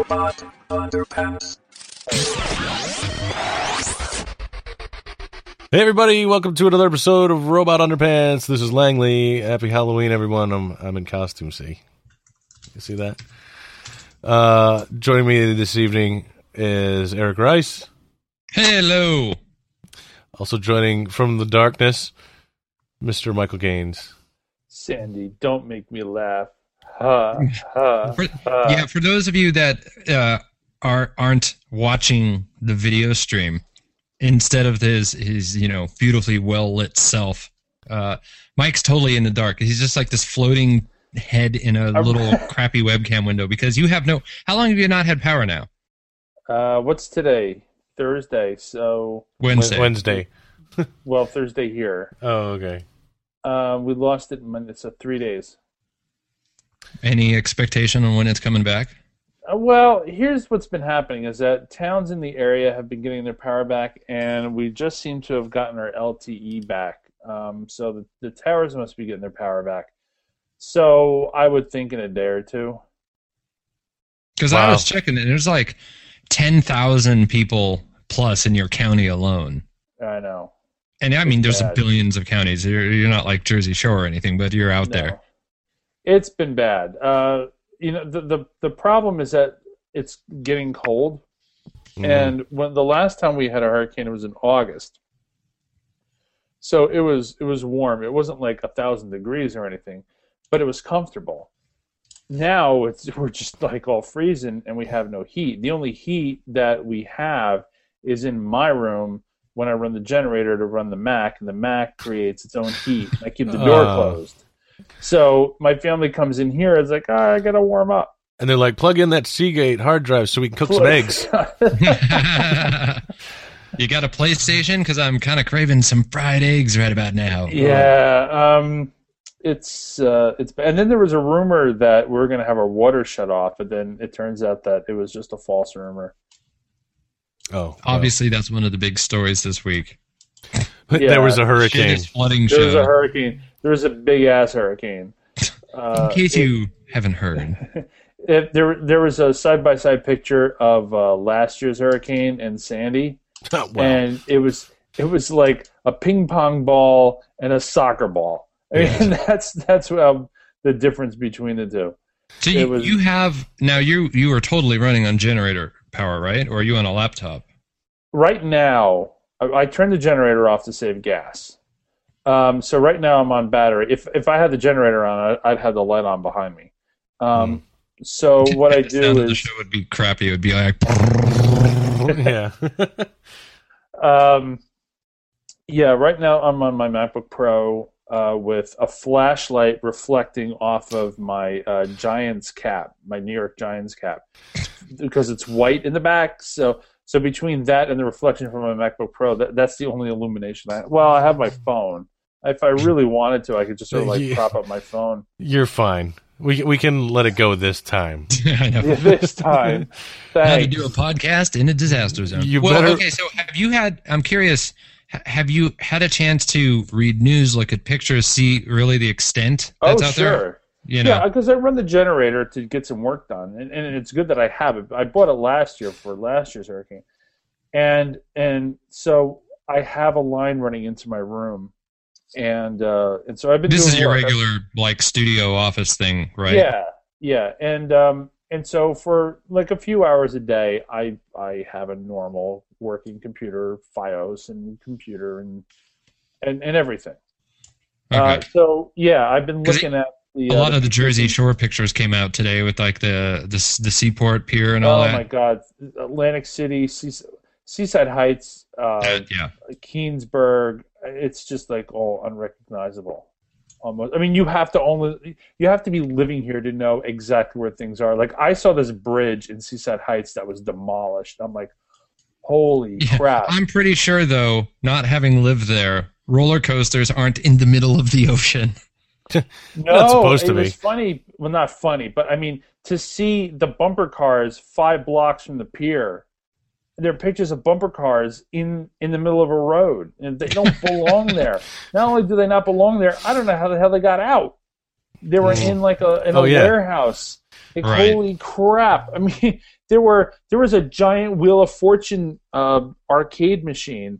Robot Underpants. Hey everybody, welcome to another episode of Robot Underpants. This is Langley. Happy Halloween, everyone. I'm in costume, see? You see that? Joining me this evening is Eric Rice. Hello. Also joining from the darkness, Mr. Michael Gaines. Sandy, don't make me laugh. Ha, ha, ha. Yeah, for those of you that aren't watching the video stream, instead of his beautifully well lit self, Mike's totally in the dark. He's just like this floating head in a little crappy webcam window because you have no. How long have you not had power now? What's today? Thursday. So Wednesday. Well, Thursday here. Oh, okay. We lost it Monday, so 3 days. Any expectation on when it's coming back? Well, here's what's been happening is that towns in the area have been getting their power back, and we just seem to have gotten our LTE back. So the towers must be getting their power back. So I would think in a day or two. Because I was checking it, there's like 10,000 people plus in your county alone. I know. And I mean, there's billions of counties. You're not like Jersey Shore or anything, but you're out there. It's been bad. The problem is that it's getting cold, and when the last time we had a hurricane, it was in August. So it was warm. It wasn't like 1,000 degrees or anything, but it was comfortable. Now we're just like all freezing, and we have no heat. The only heat that we have is in my room when I run the generator to run the Mac, and the Mac creates its own heat. I keep the door closed. So my family comes in here. It's like, I gotta warm up. And they're like, plug in that Seagate hard drive so we can cook some eggs. You got a PlayStation? Because I'm kind of craving some fried eggs right about now. Yeah, it's and then there was a rumor that we're gonna have our water shut off, but then it turns out that it was just a false rumor. Oh, obviously that's one of the big stories this week. But there was a hurricane. Flooding there was a hurricane. There was a big ass hurricane. In case you haven't heard, there was a side by side picture of last year's hurricane and Sandy, and it was like a ping pong ball and a soccer ball. I mean, that's the difference between the two. So you are totally running on generator power, right? Or are you on a laptop? Right now, I turned the generator off to save gas. So right now I'm on battery. If I had the generator on, I'd have the light on behind me. So what I do is the show would be crappy. It would be like yeah. Yeah. Right now I'm on my MacBook Pro with a flashlight reflecting off of my Giants cap, my New York Giants cap, because it's white in the back. So between that and the reflection from my MacBook Pro, that's the only illumination I have. Well, I have my phone. If I really wanted to, I could just sort of like prop up my phone. You're fine. We can let it go this time. I know. Yeah, this time. How to do a podcast in a disaster zone. Okay, so I'm curious, have you had a chance to read news, look at pictures, see really the extent that's out there? Yeah, because I run the generator to get some work done, and it's good that I have it. I bought it last year for last year's hurricane, and so I have a line running into my room, and so I've been. This doing is your work. regular like studio office thing, right? Yeah, and so for like a few hours a day, I have a normal working computer, FiOS and computer and everything. Okay. So yeah, I've been looking at. A lot of the Jersey Shore pictures came out today with like the Seaport Pier and all that. Oh my God, Atlantic City, Seaside Heights, Keensburg. It's just like all unrecognizable, almost. I mean, you have to be living here to know exactly where things are. Like I saw this bridge in Seaside Heights that was demolished. I'm like, holy crap! I'm pretty sure though, not having lived there, roller coasters aren't in the middle of the ocean. Not supposed to be. It was funny. Well, not funny, but I mean, to see the bumper cars 5 blocks from the pier, there are pictures of bumper cars in the middle of a road, and they don't belong there. Not only do they not belong there, I don't know how the hell they got out. They were in like a warehouse. Like, Right. holy crap! I mean, there was a giant Wheel of Fortune arcade machine.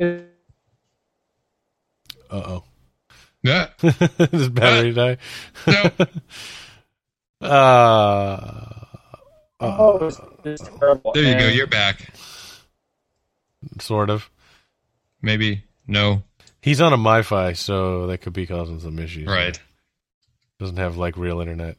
Uh-oh. Yeah. Does battery die? No. Oh, it's terrible. There you go. And You're back. Sort of. Maybe. No. He's on a MiFi, so that could be causing some issues. Right. Doesn't have like real internet.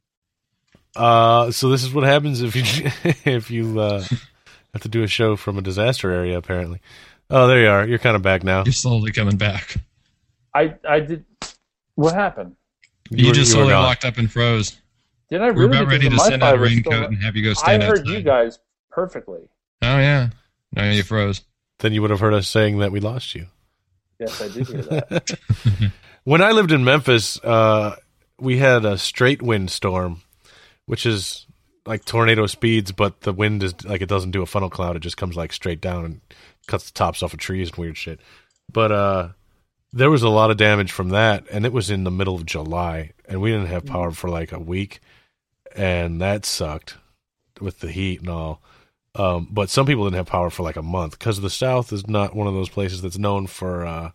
So this is what happens if you if you have to do a show from a disaster area. Apparently. Oh, there you are. You're kind of back now. You're slowly coming back. I did. What happened? You just were slowly gone. locked up and froze. Did I We're really? about ready to Because the send out a MiFi was still- raincoat and have you go I stand heard outside. you guys perfectly. Oh, yeah. No, you froze. Then you would have heard us saying that we lost you. Yes, I did hear that. When I lived in Memphis, we had a straight wind storm, which is like tornado speeds, but the wind is like it doesn't do a funnel cloud; it just comes like straight down and cuts the tops off of trees and weird shit. But there was a lot of damage from that, and it was in the middle of July, and we didn't have power for like a week, and that sucked with the heat and all. But some people didn't have power for like a month because the South is not one of those places that's known for,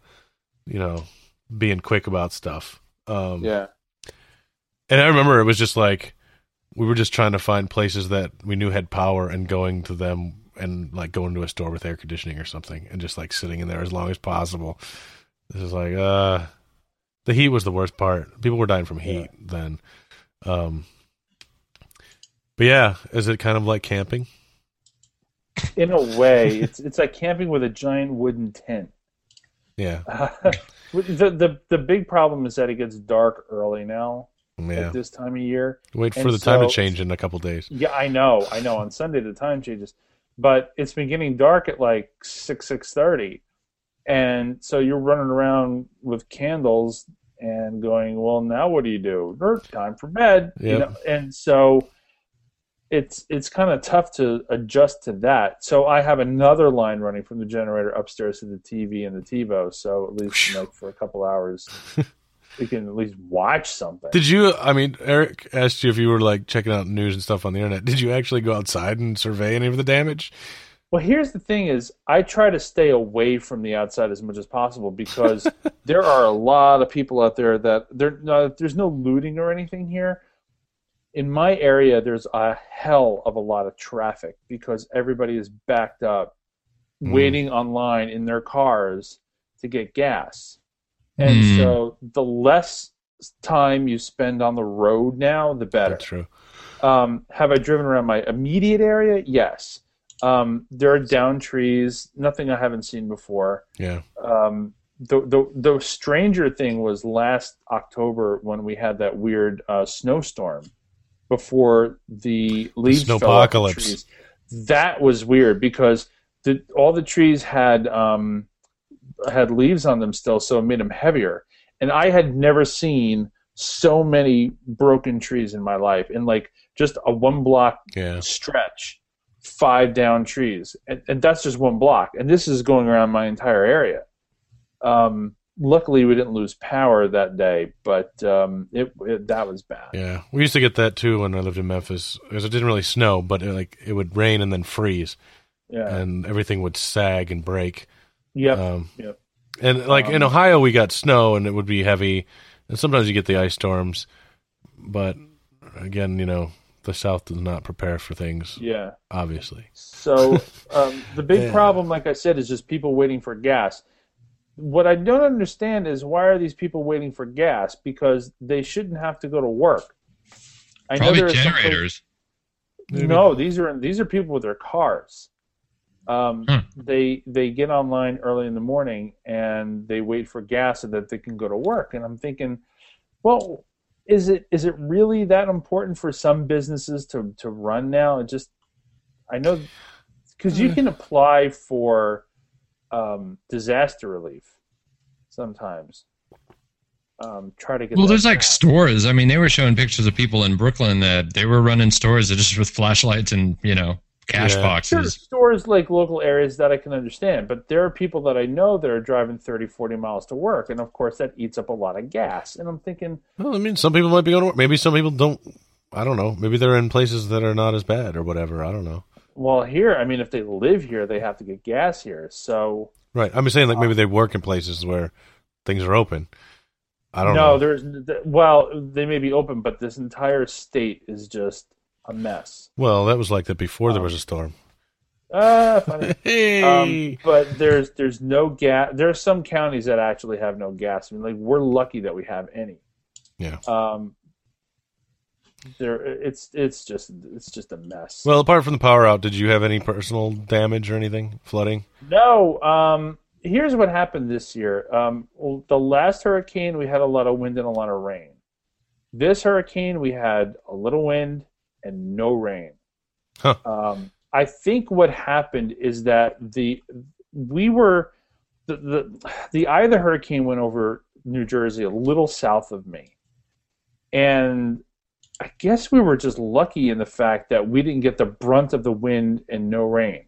being quick about stuff. Yeah. And I remember it was just like we were just trying to find places that we knew had power and going to them and like going to a store with air conditioning or something and just like sitting in there as long as possible. This is like the heat was the worst part. People were dying from heat then. But yeah, is it kind of like camping? In a way, it's like camping with a giant wooden tent. Yeah. The big problem is that it gets dark early now Yeah. at this time of year. Wait for And the time to so- change in a couple days. Yeah, I know. On Sunday the time changes, but it's been getting dark at like 6:30, and so you're running around with candles and going, well, now what do you do? Time for bed. Yep. And so it's kind of tough to adjust to that. So I have another line running from the generator upstairs to the TV and the TiVo. So at least like for a couple hours, we can at least watch something. Did you, I mean, Eric asked you if you were like checking out news and stuff on the internet. Did you actually go outside and survey any of the damage? Well, here's the thing is I try to stay away from the outside as much as possible because there are a lot of people out there that there's no looting or anything here. In my area, there's a hell of a lot of traffic because everybody is backed up, waiting online in their cars to get gas. And so the less time you spend on the road now, the better. That's true. Have I driven around my immediate area? Yes. There are down trees, nothing I haven't seen before. Yeah. The stranger thing was last October when we had that weird snowstorm before the leaves fell off the snowpocalypse. trees. That was weird because all the trees had leaves on them still, so it made them heavier. And I had never seen so many broken trees in my life in like just a 1 block Yeah. stretch. 5 down trees, and that's just 1 block. And this is going around my entire area. Luckily, we didn't lose power that day, but that was bad. Yeah. We used to get that too when I lived in Memphis because it didn't really snow, but it would rain and then freeze Yeah. and everything would sag and break. Yep. Yep. And like in Ohio, we got snow and it would be heavy. And sometimes you get the ice storms. But again, the South does not prepare for things, Yeah. obviously. So the big Yeah. problem, like I said, is just people waiting for gas. What I don't understand is why are these people waiting for gas? Because they shouldn't have to go to work. I Probably there are some generators. No, these are people with their cars. They get online early in the morning and they wait for gas so that they can go to work. And I'm thinking, well, is it really that important for some businesses to run now? I know because you can apply for disaster relief sometimes. Try to get. Well, that there's like back. stores. I mean, they were showing pictures of people in Brooklyn that they were running stores that just with flashlights and, cash Yeah. Sure, boxes. stores like local areas that I can understand, but there are people that I know that are driving 30, 40 miles to work, and of course that eats up a lot of gas. And I'm thinking, Well, I mean, some people might be going to work. Maybe some people don't I don't know. Maybe they're in places that are not as bad or whatever. I don't know. Well, here, I mean, if they live here, they have to get gas here. So Right. I'm just saying, like, maybe they work in places where things are open. I don't no, know. well, they may be open, but this entire state is just a mess. Well, that was like that before there was a storm. Funny. Hey! But there's no gas. There are some counties that actually have no gas. I mean, like, we're lucky that we have any. Yeah. It's just a mess. Well, apart from the power out, did you have any personal damage or anything? Flooding? No. Here's what happened this year. Well, the last hurricane, we had a lot of wind and a lot of rain. This hurricane, we had a little wind and no rain. Huh. I think what happened is that the eye of the hurricane went over New Jersey, a little south of me, and I guess we were just lucky in the fact that we didn't get the brunt of the wind and no rain.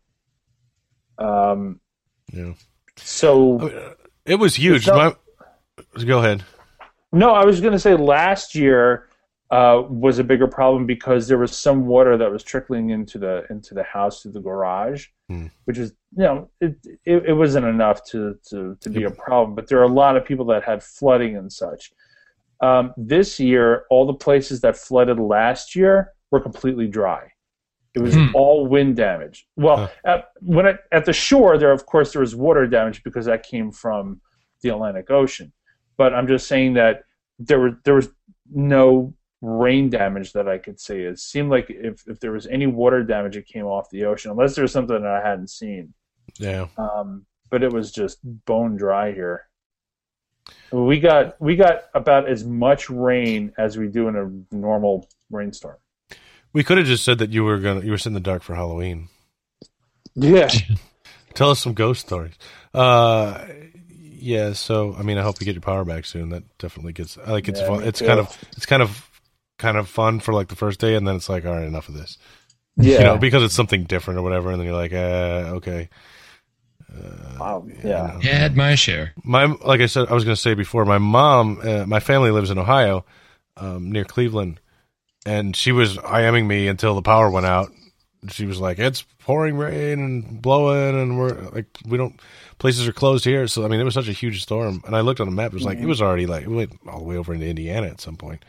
Yeah. So it was huge. Go ahead. No, I was going to say last year was a bigger problem because there was some water that was trickling into the house through the garage, which is, it wasn't enough to be a problem. But there are a lot of people that had flooding and such. This year, all the places that flooded last year were completely dry. It was all wind damage. Well, at the shore, there was water damage because that came from the Atlantic Ocean. But I'm just saying that there was no rain damage that I could say. It seemed like if there was any water damage, it came off the ocean, unless there was something that I hadn't seen. Yeah. But it was just bone dry here. We got about as much rain as we do in a normal rainstorm. We could have just said that you were sitting in the dark for Halloween. Yeah. Tell us some ghost stories. Yeah. So I mean, I hope you get your power back soon. That definitely gets. I like it's fun. It's kind of fun for like the first day, and then it's like, all right, enough of this. Yeah. Because it's something different or whatever, and then you're like, okay. Yeah. Had my share. Like I said, I was going to say before, my mom, my family lives in Ohio, near Cleveland, and she was IMing me until the power went out. She was like, "It's pouring rain and blowing, and we're like, places are closed here." So I mean, it was such a huge storm, and I looked on the map. It was like it was already like it went all the way over into Indiana at some point.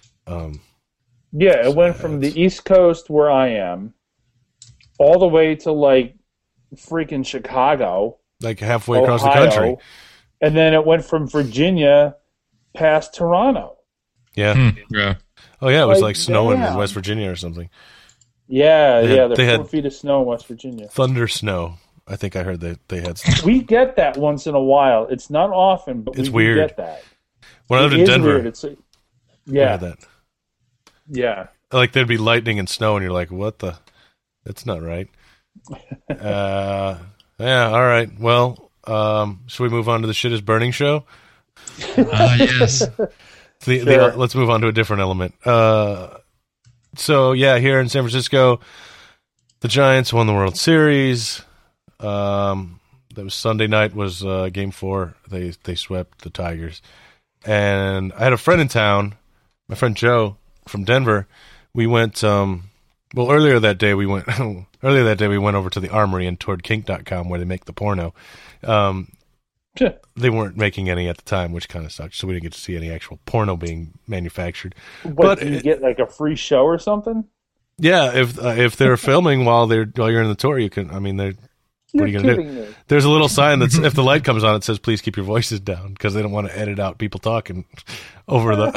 It went from the East Coast where I am, all the way to like freaking Chicago, like halfway Ohio, across the country, and then it went from Virginia past Toronto. Yeah. Yeah. Oh yeah, it was like snowing in West Virginia or something. Yeah, they had 4 feet of snow in West Virginia. Thunder snow. I think I heard they had snow. We get that once in a while. It's not often, but it's we weird. Get that. When I lived in Denver, weird. I had that. Yeah. Like there'd be lightning and snow, and you're like, "What the? That's not right." Yeah. All right. Well, should we move on to the Shit is Burning show? Yes. Let's move on to a different element. So yeah, here in San Francisco, the Giants won the World Series. That was Sunday night. Was Game 4. They swept the Tigers, and I had a friend in town, my friend Joe from Denver. We went. Earlier that day we went over to the Armory and toured Kink.com where they make the porno. They weren't making any at the time, which kind of sucked. So we didn't get to see any actual porno being manufactured. But do you get like a free show or something? Yeah, if they're filming while you're in the tour, you can. I mean, what are you going to do? There's a little sign that's if the light comes on, it says please keep your voices down because they don't want to edit out people talking over the.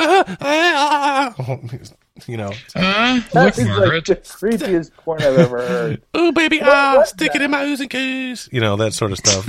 That's like the creepiest porn I've ever heard. Oh baby, stick it in my ooze and coos. That sort of stuff.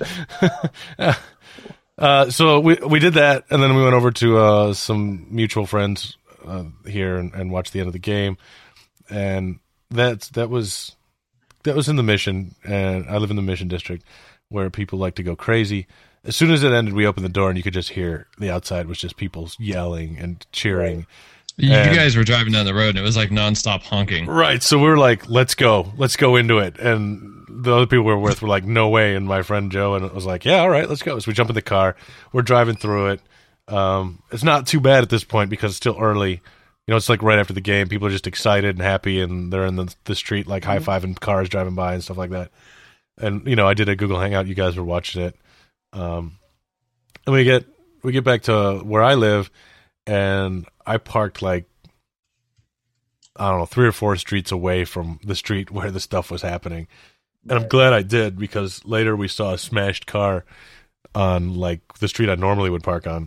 So we did that, and then we went over to some mutual friends here and watched the end of the game, and that was in the Mission, and I live in the Mission District, where people like to go crazy. As soon as it ended, we opened the door, and you could just hear the outside was just people yelling and cheering. Right. You guys were driving down the road, and it was like nonstop honking. Right, so we were like, let's go into it. And the other people we were with were like, no way. And my friend Joe and I was like, yeah, all right, let's go. So we jump in the car. We're driving through it. It's not too bad at this point because it's still early. You know, it's like right after the game. People are just excited and happy, and they're in the street like high-fiving cars driving by and stuff like that. And, you know, I did a Google Hangout. You guys were watching it. And we get back to where I live, and I parked like, I don't know, 3 or 4 streets away from the street where the stuff was happening. And I'm glad I did, because later we saw a smashed car on like the street I normally would park on.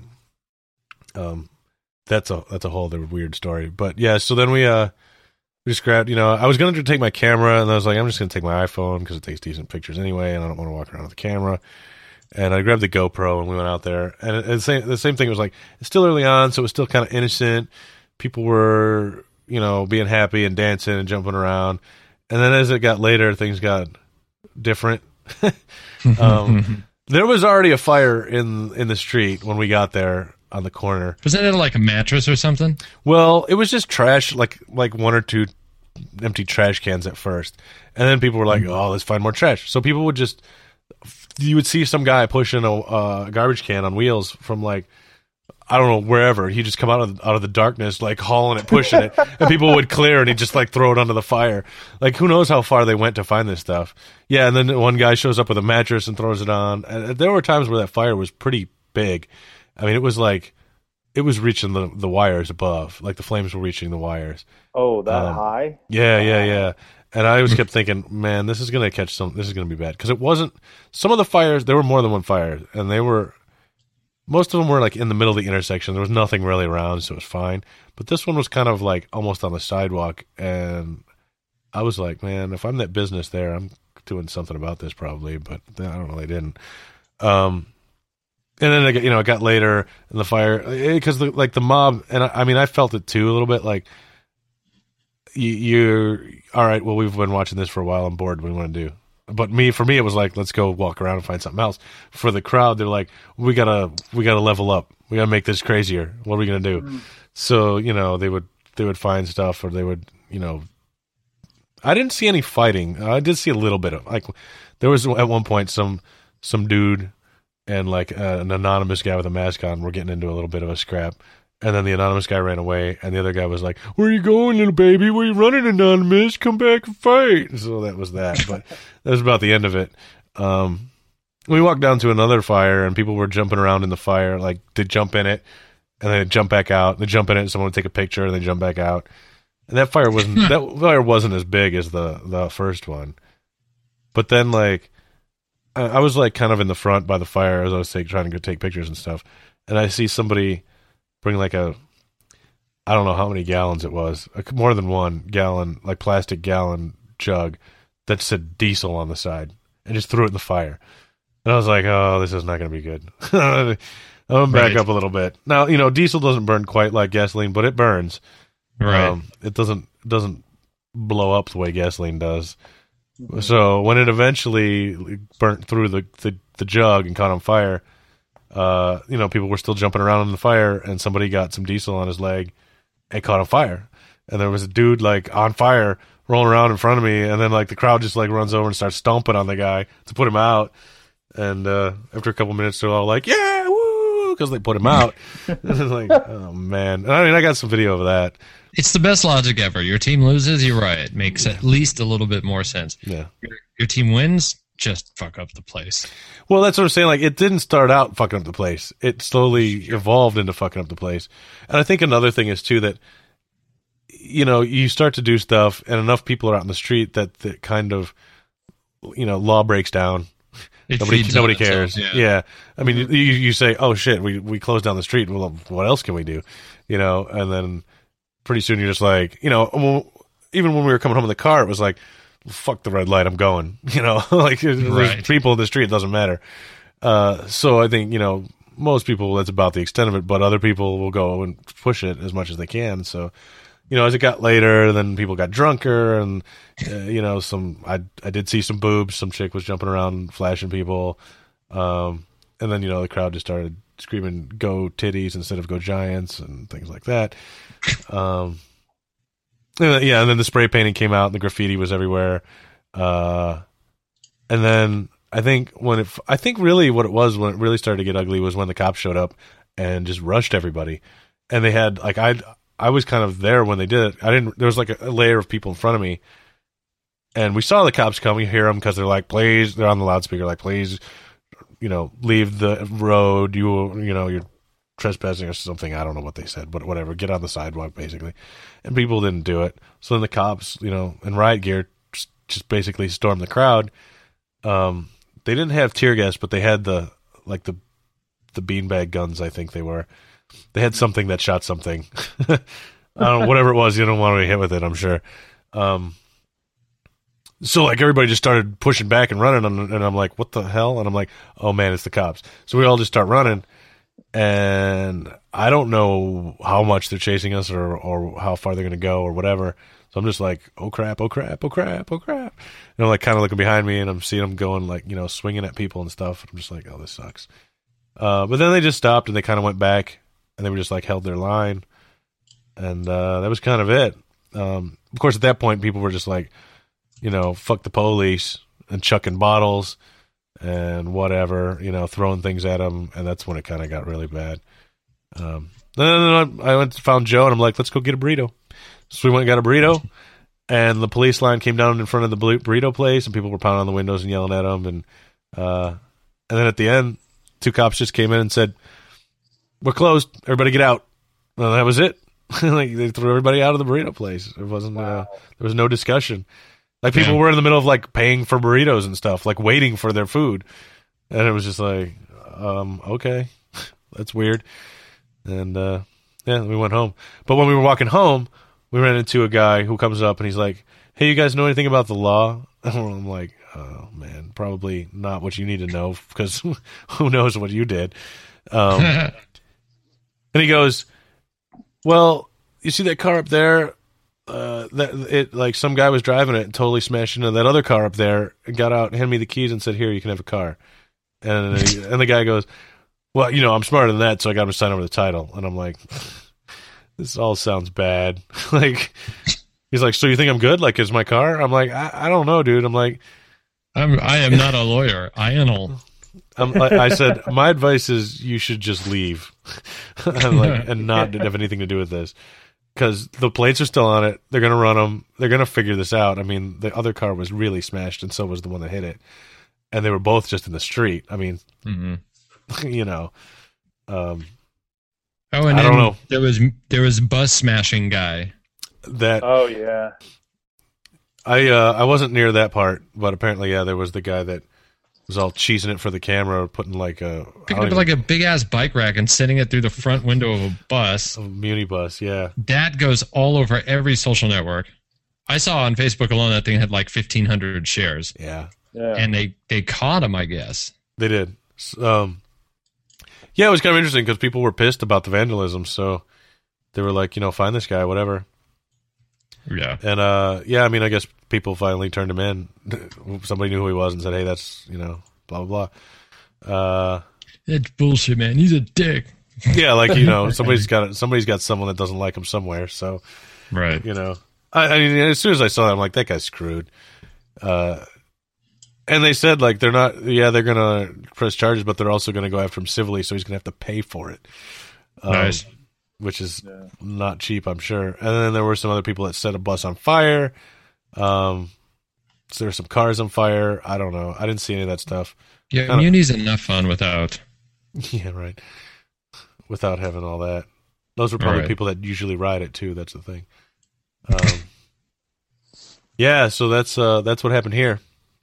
That's a whole other weird story. But yeah, so then we just grabbed, you know, I was going to take my camera, and I was like, I'm just going to take my iPhone because it takes decent pictures anyway, and I don't want to walk around with the camera. And I grabbed the GoPro, and we went out there. And the same thing was like, it's still early on, so it was still kind of innocent. People were, you know, being happy and dancing and jumping around. And then as it got later, things got different. There was already a fire in the street when we got there on the corner. Was that like a mattress or something? Well, it was just trash, like 1 or 2 empty trash cans at first. And then people were like, oh, let's find more trash. So people would just, you would see some guy pushing a garbage can on wheels from like, I don't know, wherever. He'd just come out of the darkness, like hauling it, pushing it, and people would clear, and he'd just like throw it onto the fire. Like, who knows how far they went to find this stuff? Yeah, and then one guy shows up with a mattress and throws it on. And there were times where that fire was pretty big. I mean, it was reaching the wires above, like the flames were reaching the wires. Oh, that high? Yeah. And I always kept thinking, man, this is going to catch this is going to be bad. Because it wasn't, some of the fires, there were more than one fire, and most of them were like in the middle of the intersection. There was nothing really around, so it was fine. But this one was kind of like almost on the sidewalk, and I was like, man, if I'm that business there, I'm doing something about this probably. But I don't know, they didn't. And then it got later, and the fire, because the mob, and I mean, I felt it too a little bit. Like, you're all right. Well, we've been watching this for a while. I'm bored. What do we want to do? But for me, it was like, let's go walk around and find something else. For the crowd, they're like, we gotta level up. We gotta make this crazier. What are we gonna do? Mm. So, you know, they would find stuff, or they would, you know, I didn't see any fighting. I did see a little bit of, like, there was at one point some dude and like an anonymous guy with a mask on were getting into a little bit of a scrap. And then the anonymous guy ran away, and the other guy was like, where are you going, little baby? Where are you running, anonymous? Come back and fight. So that was that. But that was about the end of it. We walked down to another fire, and people were jumping around in the fire. Like, they'd jump in it, and then they'd jump back out. They'd jump in it, and someone would take a picture, and they'd jump back out. And that fire wasn't as big as the first one. But then, like, I was, like, kind of in the front by the fire as I was trying to go take pictures and stuff. And I see somebody bring like I don't know how many gallons it was, more than 1 gallon, like plastic gallon jug that said diesel on the side, and just threw it in the fire. And I was like, oh, this is not going to be good. I'm going to back up a little bit. Now, you know, diesel doesn't burn quite like gasoline, but it burns. Right. It doesn't blow up the way gasoline does. Mm-hmm. So when it eventually burnt through the jug and caught on fire, you know, people were still jumping around in the fire, and somebody got some diesel on his leg and caught on fire. And there was a dude like on fire rolling around in front of me, and then like the crowd just like runs over and starts stomping on the guy to put him out. And after a couple minutes, they're all like, yeah, woo, because they put him out. And it's like, oh man. I mean, I got some video of that. It's the best logic ever. Your team loses, you riot. Makes at least a little bit more sense. Yeah. Your team wins, just fuck up the place. Well, that's what I'm saying. Like, it didn't start out fucking up the place. It slowly evolved into fucking up the place. And I think another thing is, too, that, you know, you start to do stuff, and enough people are out in the street that kind of, you know, law breaks down. Nobody cares. Yeah. I mean, you say, oh, shit, we closed down the street. Well, what else can we do? You know, and then pretty soon you're just like, you know, even when we were coming home in the car, it was like, fuck the red light, I'm going, you know, like there's people in the street, it doesn't matter. So I think, you know, most people, that's about the extent of it, but other people will go and push it as much as they can. So, you know, as it got later, then people got drunker, and, you know, I did see some boobs, some chick was jumping around, flashing people. And then, you know, the crowd just started screaming, go titties instead of go Giants, and things like that. Yeah, and then the spray painting came out, and the graffiti was everywhere. And then I think really what it was when it really started to get ugly was when the cops showed up and just rushed everybody. And they had, like, I was kind of there when they did it. There was like a layer of people in front of me, and we saw the cops come. We hear them because they're like, please, they're on the loudspeaker, like, please, leave the road. You're trespassing or something. I don't know what they said, but whatever. Get on the sidewalk, basically. And people didn't do it. So then the cops, in riot gear, just basically stormed the crowd. They didn't have tear gas, but they had the beanbag guns. I think they were. They had something that shot something. I don't know, whatever it was. You don't want to be hit with it, I'm sure. So like everybody just started pushing back and running, and I'm like, what the hell? And I'm like, oh man, it's the cops. So we all just start running, and I don't know how much they're chasing us or how far they're going to go or whatever. So I'm just like, oh crap, oh crap, oh crap, oh crap. And I'm like kind of looking behind me, and I'm seeing them going like, swinging at people and stuff. I'm just like, oh, this sucks. But then they just stopped and they kind of went back, and they were just like held their line. And that was kind of it. Of course, at that point, people were just like, fuck the police and chucking bottles and whatever, throwing things at them. And that's when it kind of got really bad. Then I went and found Joe, and I'm like, let's go get a burrito. So we went and got a burrito, and the police line came down in front of the burrito place, and people were pounding on the windows and yelling at them. And then at the end, 2 cops just came in and said, we're closed. Everybody get out. And that was it. Like they threw everybody out of the burrito place. It wasn't. There was no discussion. Like people were in the middle of like paying for burritos and stuff, like waiting for their food, and it was just like, okay, that's weird. And we went home. But when we were walking home, we ran into a guy who comes up and he's like, "Hey, you guys know anything about the law?" And I'm like, "Oh man, probably not what you need to know because who knows what you did." And he goes, well, you see that car up there? Some guy was driving it and totally smashed into that other car up there and got out and handed me the keys and said, "Here, you can have a car." And the guy goes, "Well, I'm smarter than that, so I got him to sign over the title." And I'm like, this all sounds bad. Like, he's like, "So you think I'm good? Like, is my car?" I'm like, I don't know, dude. I'm like, I am not a lawyer. I am. I said, my advice is you should just leave and not have anything to do with this because the plates are still on it. They're going to run them. They're going to figure this out. I mean, the other car was really smashed, and so was the one that hit it. And they were both just in the street. I mean, and I don't know. There was bus smashing guy. Oh yeah. I wasn't near that part, but apparently, there was the guy that was all cheesing it for the camera, putting like picking up like a big ass bike rack and sending it through the front window of a bus. A muni bus, yeah. That goes all over every social network. I saw on Facebook alone that thing had like 1,500 shares. Yeah. And they caught him, I guess. They did. It was kind of interesting because people were pissed about the vandalism, so they were like, find this guy, whatever. Yeah. And I guess people finally turned him in. Somebody knew who he was and said, "Hey, that's blah blah blah." That's bullshit, man. He's a dick. Yeah, like somebody's got someone that doesn't like him somewhere. So, right. I mean, as soon as I saw that, I'm like, that guy's screwed. And they said like they're not. Yeah, they're gonna press charges, but they're also gonna go after him civilly, so he's gonna have to pay for it. Nice. Which is not cheap, I'm sure. And then there were some other people that set a bus on fire. So there were some cars on fire. I don't know. I didn't see any of that stuff. Yeah, Muni's enough fun without. Yeah, right. Without having all that. Those were probably people that usually ride it too. That's the thing. So that's what happened here.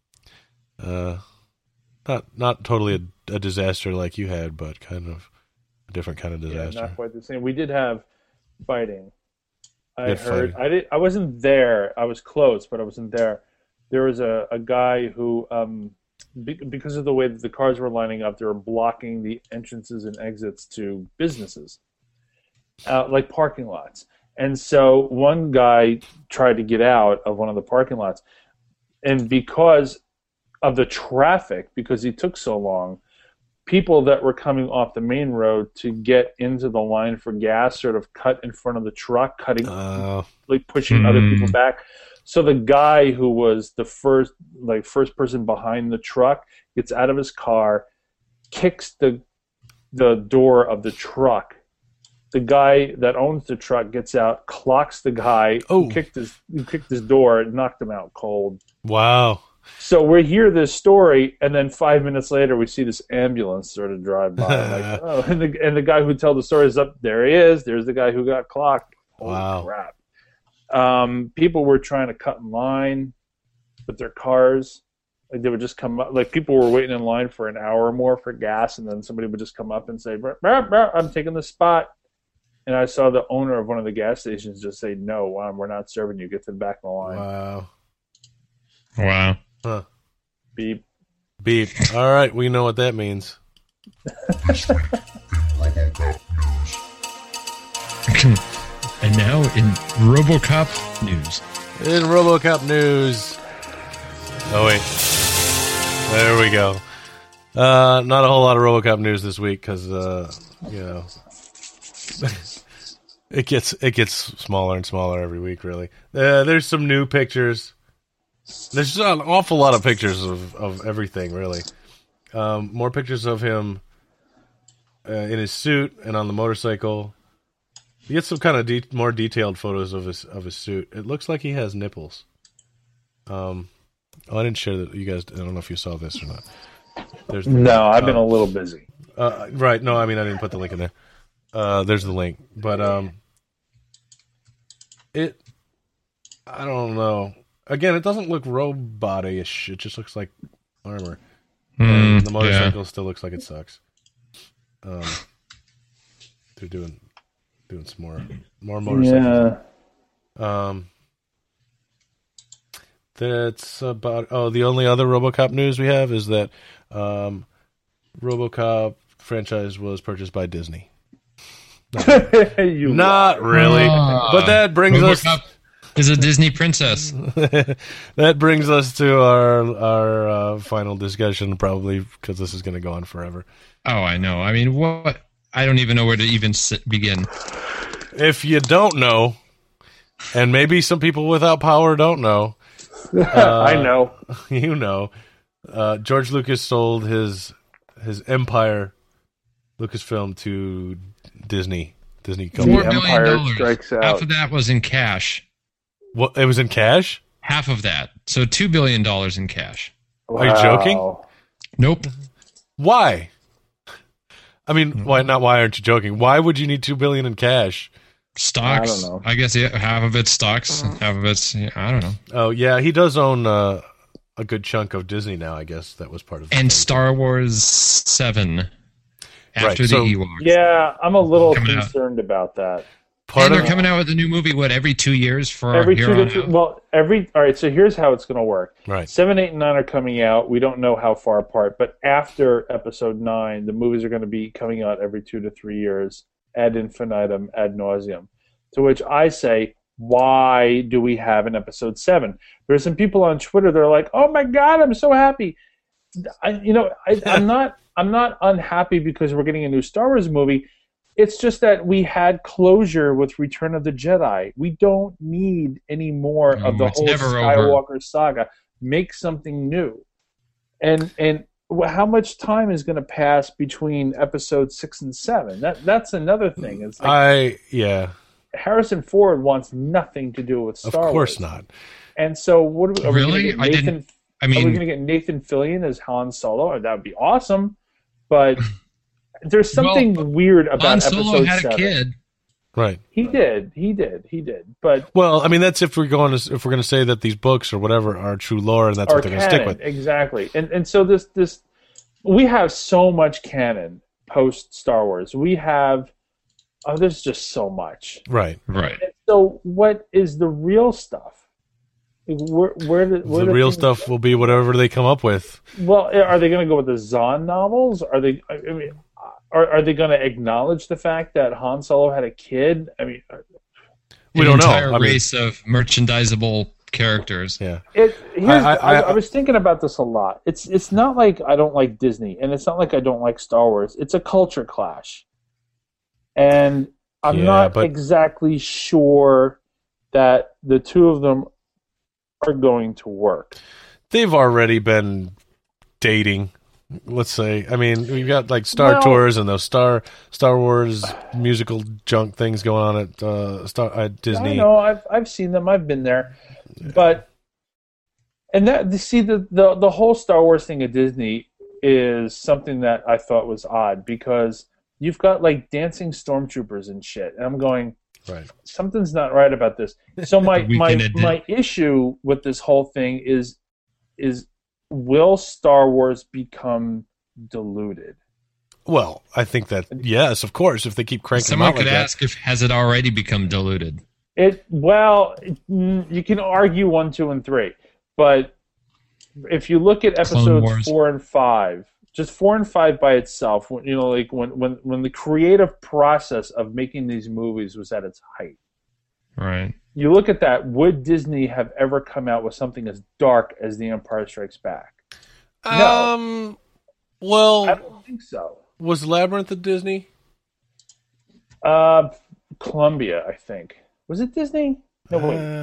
Not totally a disaster like you had, but kind of a different kind of disaster. Yeah, not quite the same. We did have fighting. I heard. I wasn't there. I was close, but I wasn't there. There was a guy who, because of the way that the cars were lining up, they were blocking the entrances and exits to businesses, like parking lots. And so one guy tried to get out of one of the parking lots, and because of the traffic, because he took so long, people that were coming off the main road to get into the line for gas sort of cut in front of the truck, pushing other people back. So the guy who was the first person behind the truck gets out of his car, kicks the door of the truck the guy that owns the truck gets out, clocks the guy Oh. who kicked his door, and knocked him out cold. Wow. So we hear this story, and then 5 minutes later, we see this ambulance sort of drive by. Like, oh, and the guy who told the story is up there. He is. There's the guy who got clocked. Holy Wow. crap! People were trying to cut in line with their cars. Like they would just come up. Like people were waiting in line for an hour or more for gas, and then somebody would just come up and say, "I'm taking the spot." And I saw the owner of one of the gas stations just say, "No, we're not serving you. Get to the back of the line." Wow. Wow. Huh. Beep. Beep. All right, we know what that means. And now in RoboCop news. In RoboCop news. Oh wait, there we go. Not a whole lot of RoboCop news this week because it gets smaller and smaller every week. Really, there's some new pictures. There's an awful lot of pictures of everything. Really, more pictures of him in his suit and on the motorcycle. You get some kind of more detailed photos of his suit. It looks like he has nipples. I didn't share that. You guys, I don't know if you saw this or not. No, I've been a little busy. Right. No, I mean, I didn't put the link in there. There's the link. But I don't know. Again, it doesn't look robot-ish. It just looks like armor. And the motorcycle still looks like it sucks. They're doing some more motorcycles. Yeah. That's about. Oh, the only other RoboCop news we have is that RoboCop franchise was purchased by Disney. Not really, but that brings RoboCop us. is a Disney princess. That brings us to our final discussion, probably because this is going to go on forever. Oh, I know. I mean, what? I don't even know where to even begin. If you don't know, and maybe some people without power don't know. I know. You know, George Lucas sold his empire, Lucasfilm, to Disney. Disney $4 company. billion. Strikes out. Half of that was in cash. What? It was in cash? Half of that. So $2 billion in cash. Are you joking? Wow. Nope. Why? I mean, why not? Why aren't you joking? Why would you need $2 billion in cash? Stocks. I don't know. I guess half of it's stocks, half of it's I don't know. Oh yeah, he does own a good chunk of Disney now. I guess that was part of. And thing. Star Wars 7 after Right, the so- Ewoks. Yeah, I'm a little Coming out. concerned about that. And they're coming out with a new movie. What, every 2 years for Every here 2 on to 3. out? Well, all right. So here's how it's going to work. Right. 7, 8, and 9 are coming out. We don't know how far apart, but after Episode 9, the movies are going to be coming out every 2 to 3 years, ad infinitum, ad nauseum. To which I say, why do we have an Episode 7? There's some people on Twitter that are like, "Oh my God, I'm so happy." I'm not unhappy because we're getting a new Star Wars movie. It's just that we had closure with Return of the Jedi. We don't need any more of the it's whole never Skywalker saga. Make something new. And how much time is going to pass between Episode 6 and 7? That's another thing. It's like Harrison Ford wants nothing to do with Star Wars. Of course not. And so, what are Really? we going to get? I Are we mean, going to get Nathan Fillion as Han Solo? That would be awesome. But there's something weird about Han Episode Solo had 7. a kid. Right. He did. But Well, I mean, that's if we're going to say that these books or whatever are true lore, and that's our what they're going to stick canon, with. exactly. And so this we have so much canon post Star Wars. We have there's just so much. Right. Right. And so what is the real stuff? Where The real things stuff will be whatever they come up with. Well, are they going to go with the Zahn novels? Are they? I mean, are they going to acknowledge the fact that Han Solo had a kid? I mean, We don't know. An entire I mean- race of merchandisable characters. Yeah. I was thinking about this a lot. It's not like I don't like Disney, and it's not like I don't like Star Wars. It's a culture clash, and I'm Yeah, not but- exactly sure that the two of them are going to work. They've already been dating let's say. I mean, we've got like Star Tours and those Star Wars musical junk things going on at Disney. I know, I've seen them. I've been there, but the whole Star Wars thing at Disney is something that I thought was odd because you've got like dancing stormtroopers and shit, and I'm going, right, something's not right about this. So my issue with this whole thing is will Star Wars become diluted? Well, I think that yes, of course. If they keep cranking, someone could ask if has it already become diluted. You can argue 1, 2, and 3, but if you look at episodes 4 and 5, just 4 and 5 by itself, like when the creative process of making these movies was at its height, right? You look at that. Would Disney have ever come out with something as dark as The Empire Strikes Back? No. Well, I don't think so. Was Labyrinth at Disney? Columbia, I think. Was it Disney? No,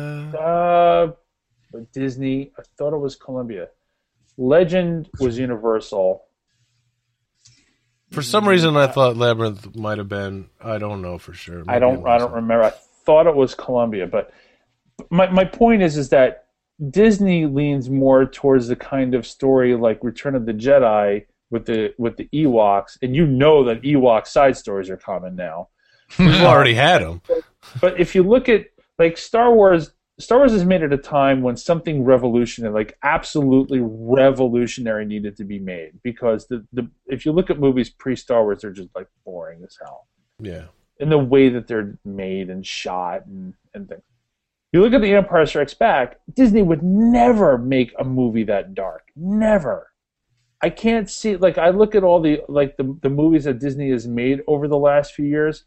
wait. Disney. I thought it was Columbia. Legend was Universal. For some reason, I thought Labyrinth might have been. I don't know for sure. I don't remember. I thought it was Columbia, but my point is that Disney leans more towards the kind of story like Return of the Jedi with the Ewoks, and that Ewok side stories are common now. We've already had them. But if you look at like Star Wars is made at a time when something revolutionary, like absolutely revolutionary, needed to be made because if you look at movies pre-Star Wars, they're just like boring as hell. Yeah. In the way that they're made and shot and things. You look at The Empire Strikes Back, Disney would never make a movie that dark. Never. I can't see, like, I look at all the movies that Disney has made over the last few years.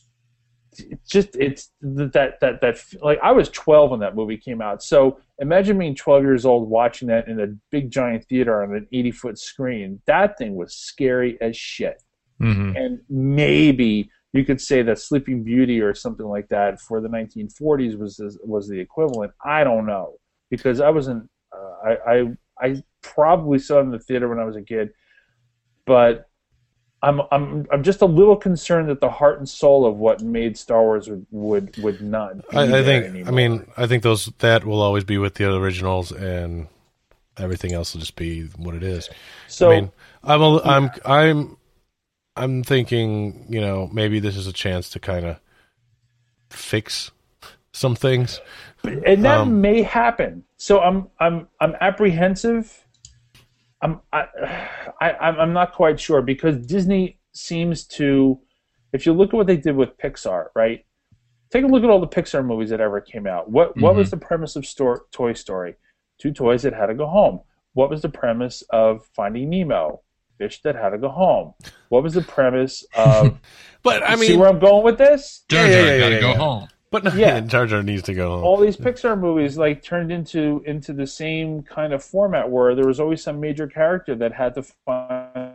It's like, I was 12 when that movie came out. So imagine being 12 years old watching that in a big giant theater on an 80-foot screen. That thing was scary as shit. Mm-hmm. And maybe you could say that Sleeping Beauty or something like that for the 1940s was the equivalent. I don't know because I wasn't. I probably saw it in the theater when I was a kid, but I'm just a little concerned that the heart and soul of what made Star Wars would not. Be I think. anymore. I mean, I think that will always be with the originals, and everything else will just be what it is. So I mean, I'm thinking, maybe this is a chance to kind of fix some things, and that may happen. So I'm apprehensive. I'm not quite sure because Disney seems to, if you look at what they did with Pixar, right? Take a look at all the Pixar movies that ever came out. What was the premise of Toy Story? 2 toys that had to go home. What was the premise of Finding Nemo? Fish that had to go home. What was the premise of? But I mean, see where I'm going with this? Jar Jar gotta go home. But Jar Jar needs to go home. All these Pixar movies like turned into the same kind of format where there was always some major character that had to find,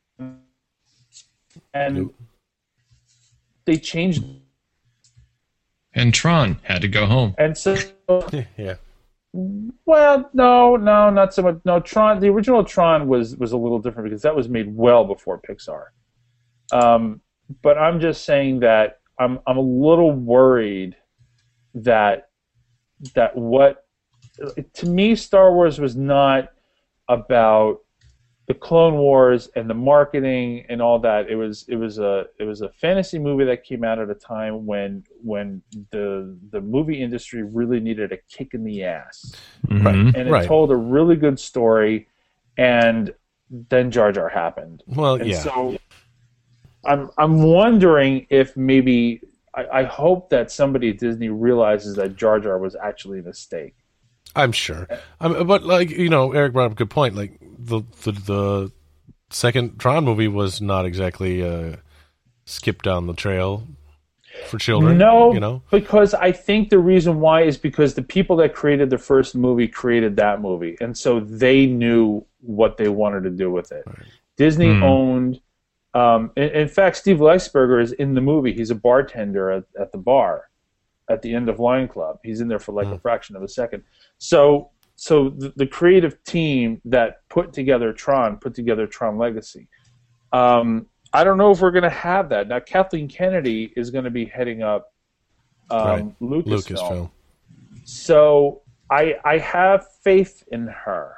and they changed. And Tron had to go home. And so, yeah. Well, no, not so much. No, Tron. The original Tron was a little different because that was made well before Pixar. But I'm just saying that I'm a little worried that what, to me, Star Wars was not about the Clone Wars and the marketing and all that. It was a fantasy movie that came out at a time when the movie industry really needed a kick in the ass. Mm-hmm. And it told a really good story, and then Jar Jar happened. Well, and yeah. So I'm wondering if maybe I hope that somebody at Disney realizes that Jar Jar was actually a mistake. I'm sure. But like Eric brought up a good point. Like the second Tron movie was not exactly a skip down the trail for children. No, because I think the reason why is because the people that created the first movie created that movie, and so they knew what they wanted to do with it. Right. Disney owned. In fact, Steve Leisberger is in the movie. He's a bartender at the bar at the end of Lion Club. He's in there for like a fraction of a second. So so the creative team that put together Tron Legacy. I don't know if we're going to have that. Now, Kathleen Kennedy is going to be heading up Lucasfilm. So I have faith in her.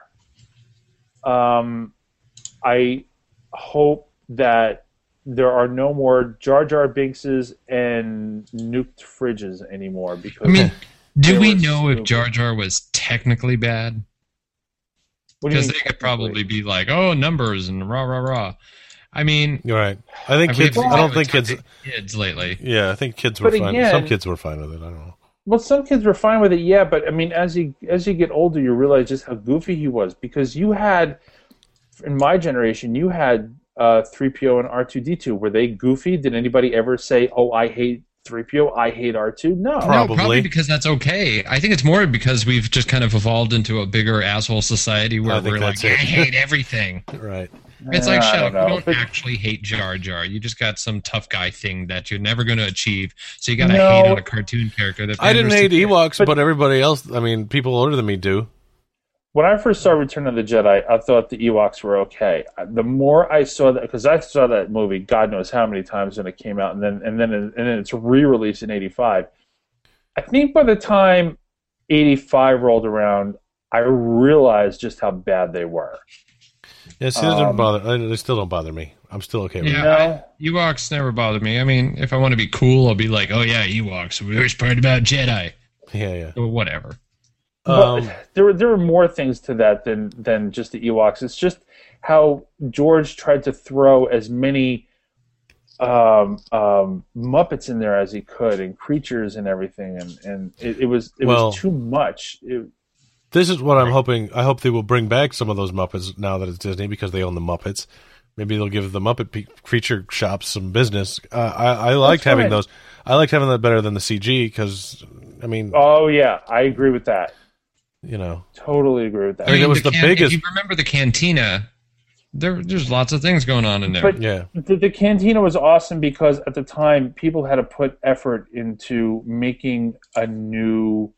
I hope that there are no more Jar Jar Binkses and nuked fridges anymore. Because I mean, do we know if Jar Jar was technically bad? Because they could probably be like, oh, numbers and rah, rah, rah. I mean, you're right. I think kids. I don't think kids lately. Yeah, I think kids were fine. Some kids were fine with it. I don't know. Well, some kids were fine with it, yeah. But I mean, as you get older, you realize just how goofy he was. Because you had, in my generation, you had 3PO and R2D2. Were they goofy? Did anybody ever say, "Oh, I hate 3PO, I hate R2"? No, probably because that's okay. I think it's more because we've just kind of evolved into a bigger asshole society where we're like, I hate everything. Right. It's like, shut up. You don't actually hate Jar Jar. You just got some tough guy thing that you're never going to achieve. So you got to hate on a cartoon character. That I didn't hate Ewoks, but everybody else, I mean, people older than me do. When I first saw Return of the Jedi, I thought the Ewoks were okay. The more I saw that, because I saw that movie, God knows how many times when it came out, and then it's re-released in '85. I think by the time '85 rolled around, I realized just how bad they were. Yeah, see, that doesn't bother. They still don't bother me. I'm still okay with it. Ewoks never bother me. I mean, if I want to be cool, I'll be like, oh yeah, Ewoks. We always part about Jedi. Yeah. Or whatever. But there were more things to that than just the Ewoks. It's just how George tried to throw as many Muppets in there as he could, and creatures and everything, and it was too much. This is what I'm hoping. I hope they will bring back some of those Muppets now that it's Disney, because they own the Muppets. Maybe they'll give the Muppet creature shops some business. I liked having those. I liked having that better than the CG because, I mean... Oh, yeah. I agree with that. You know. Totally agree with that. I mean, it was the biggest... If you remember the Cantina, there's lots of things going on in there. But yeah. The Cantina was awesome because at the time, people had to put effort into making a new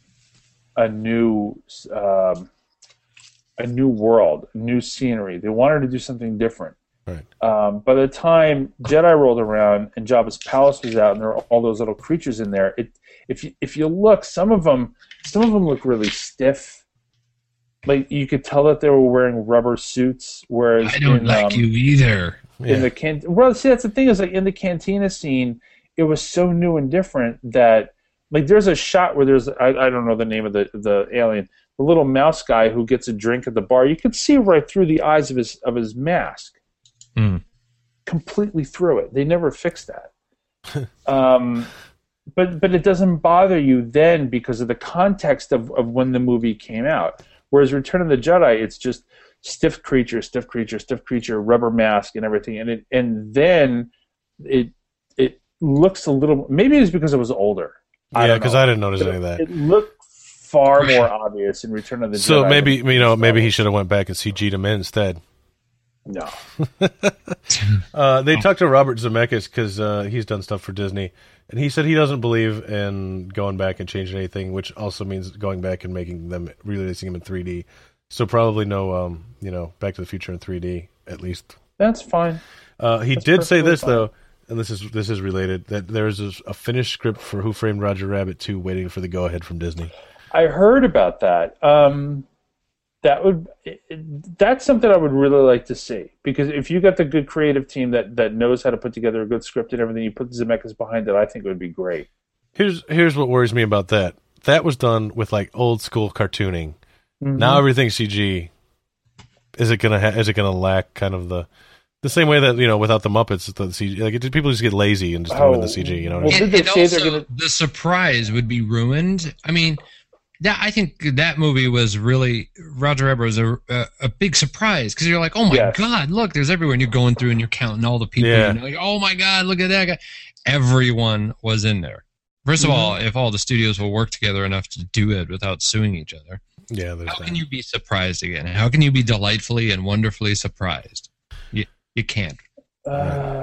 world, new scenery. They wanted to do something different. Right. By the time Jedi rolled around and Jabba's palace was out, and there were all those little creatures in there, if you look, some of them look really stiff. Like you could tell that they were wearing rubber suits. Whereas I don't like you either. In the well, see, that's the thing is like in the Cantina scene, it was so new and different that. Like there's a shot where there's I don't know the name of the alien, the little mouse guy who gets a drink at the bar. You could see right through the eyes of his mask, completely through it. They never fixed that. But it doesn't bother you then because of the context of when the movie came out. Whereas Return of the Jedi, it's just stiff creature, rubber mask, and everything, and then it looks a little. Maybe it's because it was older. Yeah, because I didn't notice any of that. It looked far more obvious in Return of the Jedi. So maybe maybe he should have went back and CG'd him in instead. No. They talked to Robert Zemeckis because he's done stuff for Disney, and he said he doesn't believe in going back and changing anything, which also means going back and releasing them in 3D. So probably no, Back to the Future in 3D at least. That's fine. He did say this though. And this is related, that there's a finished script for Who Framed Roger Rabbit 2 waiting for the go-ahead from Disney. I heard about that. That's something I would really like to see. Because if you got the good creative team that knows how to put together a good script and everything, you put Zemeckis behind it, I think it would be great. Here's what worries me about that. That was done with like old school cartooning. Mm-hmm. Now everything's CG. Is it gonna lack kind of the same way that, without the Muppets, the CG, like people just get lazy and just throw in the CG, The surprise would be ruined. I mean, I think that movie was really, Roger Rabbit was a big surprise because you're like, oh my God, look, there's everywhere, and you're going through and you're counting all the people. Yeah. Like, oh my God, look at that guy. Everyone was in there. First of all, if all the studios will work together enough to do it without suing each other, how can you be surprised again? How can you be delightfully and wonderfully surprised? You can't.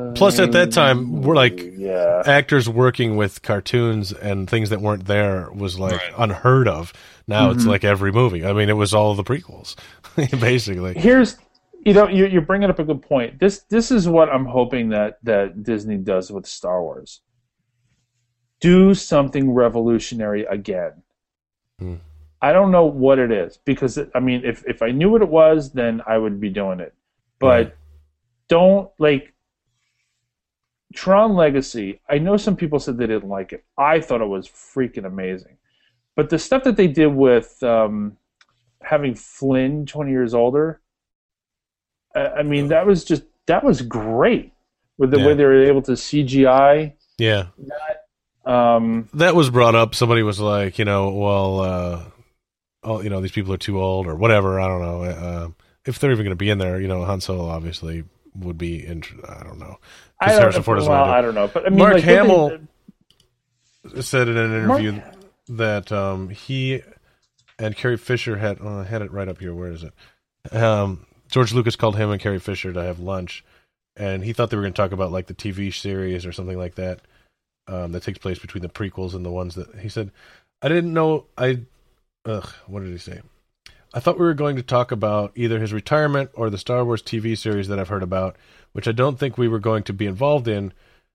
Plus, at that time, we're like yeah. actors working with cartoons and things that weren't there was like unheard of. Now it's like every movie. I mean, it was all of the prequels, basically. Here's, you're bringing up a good point. This is what I'm hoping that Disney does with Star Wars. Do something revolutionary again. I don't know what it is, because if I knew what it was, then I would be doing it. But don't, like, Tron Legacy, I know some people said they didn't like it. I thought it was freaking amazing. But the stuff that they did with having Flynn 20 years older, that was great. With the way they were able to CGI. Yeah. That, that was brought up. Somebody was like, these people are too old or whatever. I don't know. If they're even going to be in there, Han Solo obviously would be in. I don't know. I don't know. But Mark Hamill said in an interview that he and Carrie Fisher had it right up here. Where is it? George Lucas called him and Carrie Fisher to have lunch, and he thought they were going to talk about like the TV series or something like that that takes place between the prequels and the ones that he said. I didn't know. What did he say? I thought we were going to talk about either his retirement or the Star Wars TV series that I've heard about, which I don't think we were going to be involved in,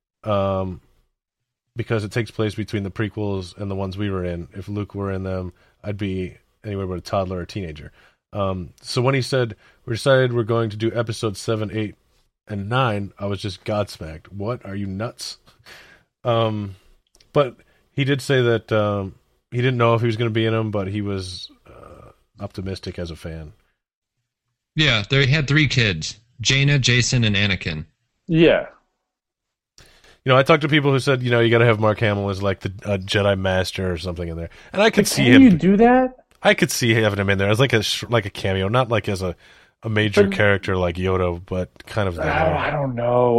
because it takes place between the prequels and the ones we were in. If Luke were in them, I'd be anywhere but a toddler or a teenager. So when he said, we decided we're going to do episodes 7, 8, and 9, I was just godsmacked. What? Are you nuts? But he did say that he didn't know if he was going to be in them, but he was optimistic as a fan. Yeah, they had 3 kids: Jaina, Jason, and Anakin. Yeah. I talked to people who said, you got to have Mark Hamill as like the Jedi Master or something in there, and I could see him. Can you do that? I could see having him in there as like a cameo, not like as a major character like Yoda, but kind of. I don't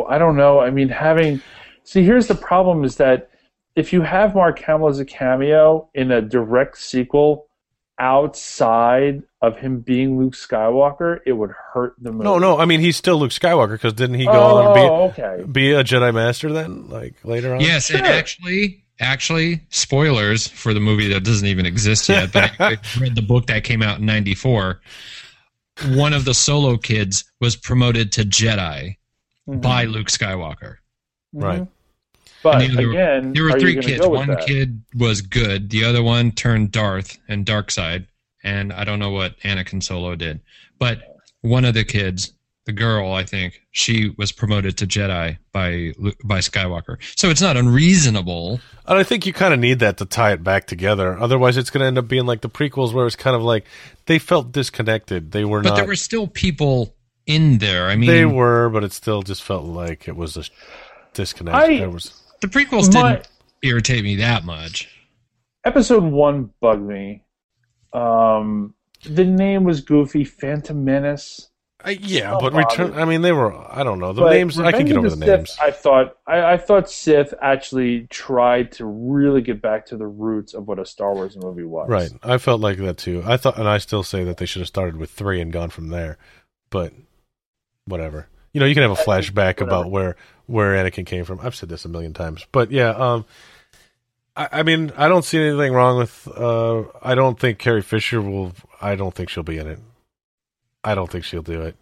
know. Here's the problem: is that if you have Mark Hamill as a cameo in a direct sequel outside of him being Luke Skywalker, it would hurt the movie. No. He's still Luke Skywalker, because didn't he go on and be a Jedi Master then, like later on? Yes, sure. And actually, spoilers for the movie that doesn't even exist yet, but I read the book that came out in '94. One of the Solo kids was promoted to Jedi by Luke Skywalker. Right. But again, there were 3 kids. One kid was good. The other one turned Darth and Darkseid, and I don't know what Anakin Solo did. But one of the kids, the girl, I think, she was promoted to Jedi by Skywalker. So it's not unreasonable. And I think you kind of need that to tie it back together. Otherwise, it's going to end up being like the prequels, where it's kind of like they felt disconnected. They were not. But there were still people in there. They were, but it still just felt like it was a disconnect. The prequels didn't irritate me that much. Episode 1 bugged me. The name was goofy. Phantom Menace. But Return. They were. I don't know the names. I can get over the names. I thought Sith actually tried to really get back to the roots of what a Star Wars movie was. Right. I felt like that too. I thought, and I still say that they should have started with 3 and gone from there. But whatever. You can have a flashback about where Anakin came from. I've said this a million times, but yeah. I don't see anything wrong with. I don't think Carrie Fisher will. I don't think she'll be in it. I don't think she'll do it.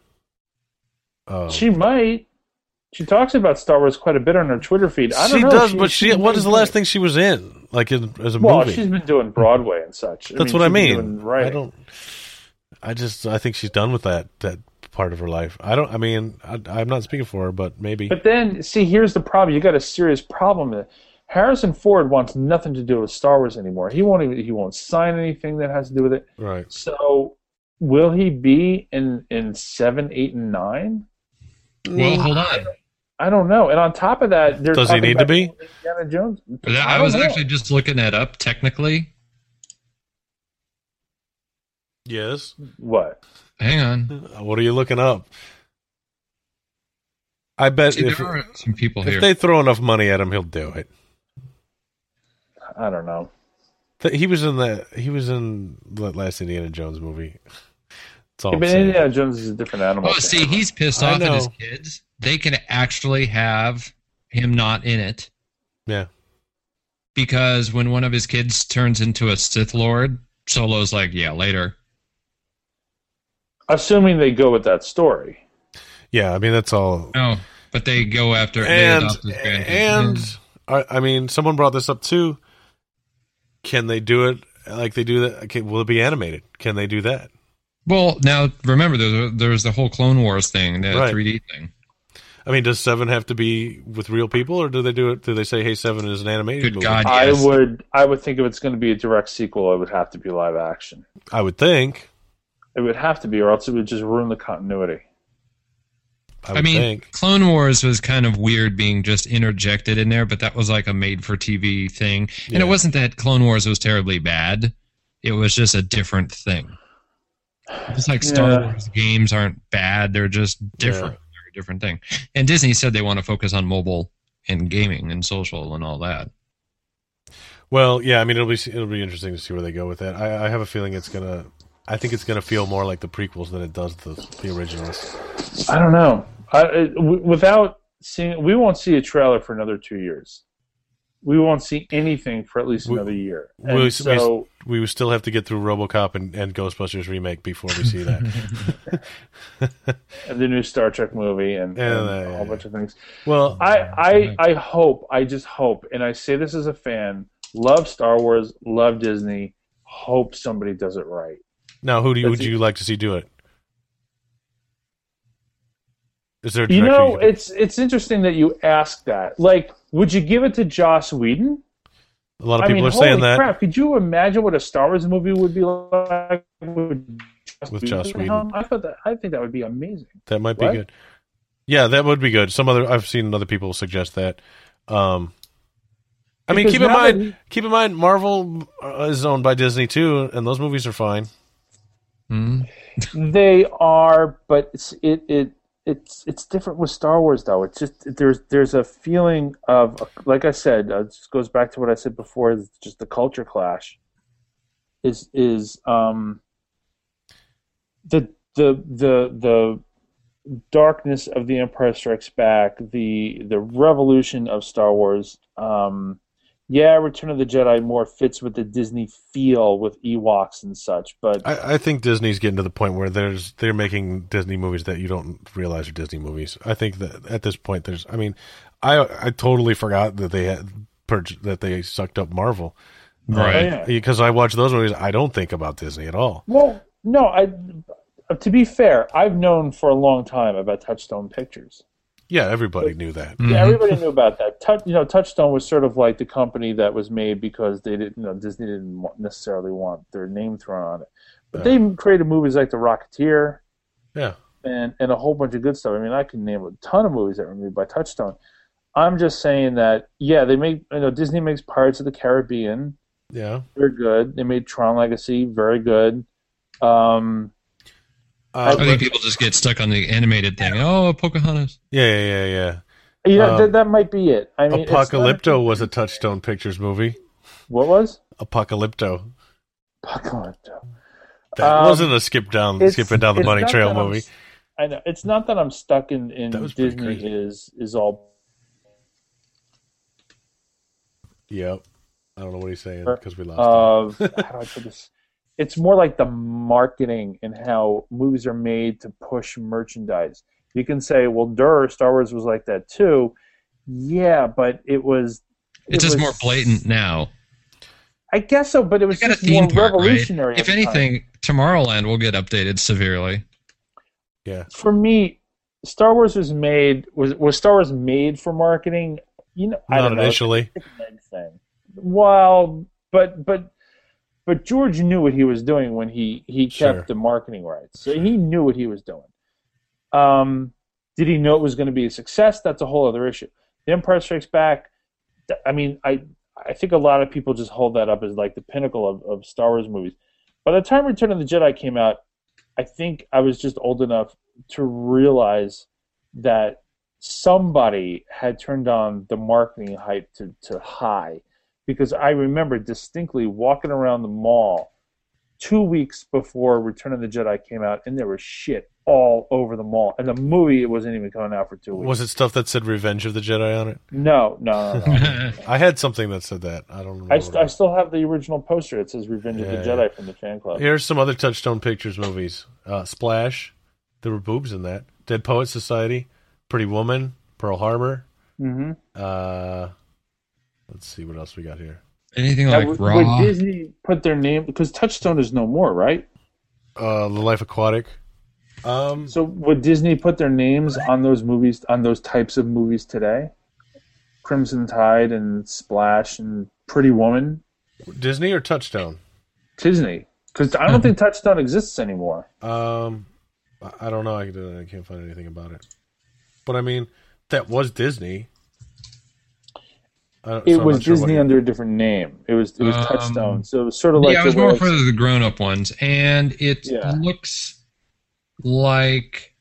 She might. She talks about Star Wars quite a bit on her Twitter feed. I don't know. She does, but what is the last thing she was in? Like as a movie? Well, she's been doing Broadway and such. That's what I mean. Right. I think she's done with that part of her life. I'm not speaking for her, but maybe. But then, see, here's the problem. You got a serious problem. Harrison Ford wants nothing to do with Star Wars anymore. He won't sign anything that has to do with it. Right. So, will he be in 7, 8, and 9? Well, hold on. I don't know. And on top of that, does he need to be? Indiana Jones. I was actually just looking that up. Technically. Yes. What? Hang on. What are you looking up? I bet there are some people here. If they throw enough money at him, he'll do it. I don't know. He was in the last Indiana Jones movie. But Indiana Jones is a different animal. Oh, see, he's pissed off at his kids they can actually have him not in it. Yeah. Because when one of his kids turns into a Sith Lord, Solo's like, yeah, later. Assuming they go with that story. Yeah, I mean, that's all. No, but they go after And, they adopt his grandkids. I mean, someone brought this up too. Can they do it like they do that? Okay, will it be animated? Can they do that? Well, now remember, there's the whole Clone Wars thing, the Right. 3D thing. I mean, does Seven have to be with real people, or do they do it? Do they say, "Hey, Seven is an animated Good movie"? God, yes. I would think if it's going to be a direct sequel, it would have to be live action. I would think. It would have to be, or else it would just ruin the continuity. I mean, think. Clone Wars was kind of weird being just interjected in there, but that was like a made-for-TV thing. And Yeah. it wasn't that Clone Wars was terribly bad. It was just a different thing. Just like Star Yeah. Wars games aren't bad, they're just different. They're a different thing. And Disney said they want to focus on mobile and gaming and social and all that. Well, yeah. I mean, it'll be interesting to see where they go with that. I have a feeling I think it's gonna feel more like the prequels than it does the originals. I don't know. Without seeing, we won't see a trailer for another 2 years. We won't see anything for at least another year. And We would still have to get through RoboCop and Ghostbusters remake before we see that. and the new Star Trek movie and a yeah. whole bunch of things. Well, I hope, I just hope, and I say this as a fan, love Star Wars, love Disney, hope somebody does it right. now would That's you like to see do it? Is there a You director know, it's interesting that you ask that. Like, would you give it to Joss Whedon? a lot of people are saying holy that crap, could you imagine what a Star Wars movie would be like with Joss at the Whedon. helm? I think that would be amazing. that might be What? good. Yeah, that would be good. I've seen other people suggest that. I mean, Because keep in now that mind, Marvel is owned by Disney too, and those movies are fine. Hmm? They are, but it's different with Star Wars though. It's just there's a feeling of, like I said, it just goes back to what I said before. It's just the culture clash. Is the darkness of The Empire Strikes Back, the revolution of Star Wars. Return of the Jedi more fits with the Disney feel with Ewoks and such, but I think Disney's getting to the point where they're making Disney movies that you don't realize are Disney movies. I think that at this point I totally forgot that they sucked up Marvel. Right. yeah. Because I watch those movies, I don't think about Disney at all. Well, no, to be fair, I've known for a long time about Touchstone Pictures. Yeah, everybody knew that. Mhm. Yeah, everybody knew about that. Touchstone was sort of like the company that was made because they didn't, Disney didn't necessarily want their name thrown on it. But they created movies like The Rocketeer Yeah. and a whole bunch of good stuff. I mean, I can name a ton of movies that were made by Touchstone. I'm just saying that, yeah, they make, Disney makes Pirates of the Caribbean. Yeah. They're good. They made Tron Legacy, very good. I think people just get stuck on the animated thing. Oh, Pocahontas. Yeah. That might be it. I mean, Apocalypto was a Touchstone Pictures movie. What was? Apocalypto. Apocalypto. That wasn't a skipping down the it's bunny not trail that I'm- movie. I know it's not that I'm stuck in That was pretty Disney crazy. is all Yep. I don't know what he's saying because we lost him. how do I put this? It's more like the marketing and how movies are made to push merchandise. You can say, well, Star Wars was like that too. Yeah, but it was. It's just more blatant now. I guess so, but it was They got a just more theme park, revolutionary. right? If at the time. anything, Tomorrowland will get updated severely. Yeah. For me, Star Wars was Star Wars made for marketing? I Not don't know. initially. It's a big thing. Well, but George knew what he was doing when he kept Sure. the marketing rights. So he knew what he was doing. Did he know it was going to be a success? That's a whole other issue. The Empire Strikes Back. I mean, I think a lot of people just hold that up as like the pinnacle of Star Wars movies. By the time Return of the Jedi came out, I think I was just old enough to realize that somebody had turned on the marketing hype to high, because I remember distinctly walking around the mall 2 weeks before Return of the Jedi came out, and there was shit all over the mall. And the movie wasn't even coming out for 2 weeks. Was it stuff that said Revenge of the Jedi on it? No. I had something that said that. I don't remember. I still have the original poster. It says Revenge of the Jedi from the fan club. Here's some other Touchstone Pictures movies. Splash. There were boobs in that. Dead Poets Society. Pretty Woman. Pearl Harbor. Mm-hmm. Let's see what else we got here. Anything Now, like Raw? would Disney put their name, because Touchstone is no more, right? The Life Aquatic. So would Disney put their names on those movies, on those types of movies today? Crimson Tide and Splash and Pretty Woman? Disney or Touchstone? Disney. Because I don't think Touchstone exists anymore. I don't know. I can't find anything about it. But I mean, that was Disney. It was Disney under a different name. It was Touchstone. So it was sort of like... Yeah, it was more for the grown-up ones. And it looks like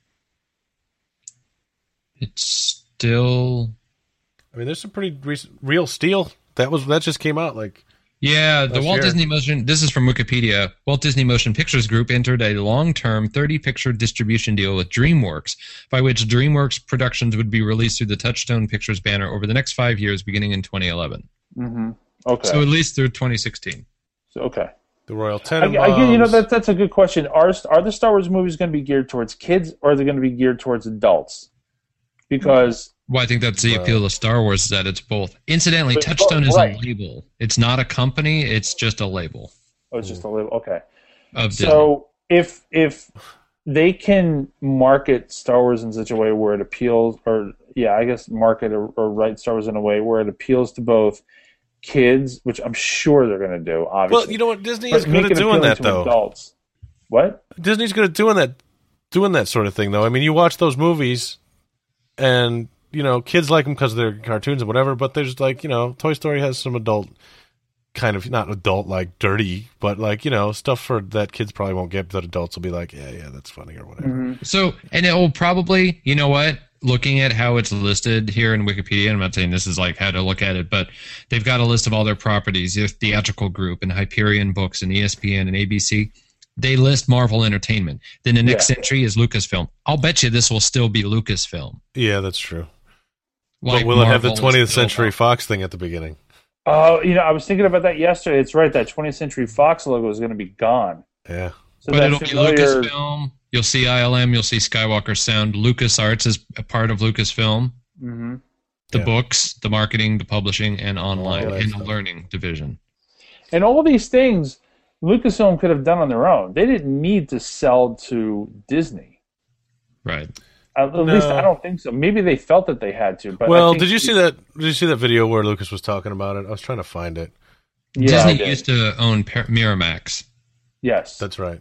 it's still... I mean, there's some pretty recent... Real Steel. That just came out like... Yeah, the Walt Disney Motion... This is from Wikipedia. Walt Disney Motion Pictures Group entered a long-term 30-picture distribution deal with DreamWorks, by which DreamWorks productions would be released through the Touchstone Pictures banner over the next 5 years, beginning in 2011. Mm-hmm. Okay. So at least through 2016. Okay. The Royal Tenenbaums. Again, that's a good question. Are the Star Wars movies going to be geared towards kids, or are they going to be geared towards adults? Because... Well, I think that's the appeal of Star Wars, is that it's both. Incidentally, Touchstone is a label. It's not a company. It's just a label. Oh, it's just a label. Okay. So if they can market Star Wars in such a way where it appeals, market or write Star Wars in a way where it appeals to both kids, which I'm sure they're going to do, obviously. Well, you know what? Disney is good at doing that, though. Adults. What? Disney's good at doing that sort of thing, though. I mean, you watch those movies, and... You know, kids like them because they're cartoons and whatever, but there's like, you know, Toy Story has some adult kind of, not adult like dirty, but like, you know, stuff for that kids probably won't get, but adults will be like, yeah, that's funny or whatever. Mm-hmm. So, and it will probably, you know what, looking at how it's listed here in Wikipedia, and I'm not saying this is like how to look at it, but they've got a list of all their properties, their theatrical group and Hyperion Books and ESPN and ABC. They list Marvel Entertainment. Then the next entry is Lucasfilm. I'll bet you this will still be Lucasfilm. Yeah, that's true. Like but will Marvel it have the 20th Century Fox thing at the beginning? Oh, I was thinking about that yesterday. It's right. That 20th Century Fox logo is going to be gone. Yeah. So but it'll be Lucasfilm. You'll see ILM. You'll see Skywalker Sound. LucasArts is a part of Lucasfilm. Mm-hmm. The books, the marketing, the publishing, and online, and the learning division. And all these things Lucasfilm could have done on their own. They didn't need to sell to Disney. Right. At least I don't think so. Maybe they felt that they had to. But did you see that? Did you see that video where Lucas was talking about it? I was trying to find it. Yeah, Disney used to own Miramax. Yes, that's right.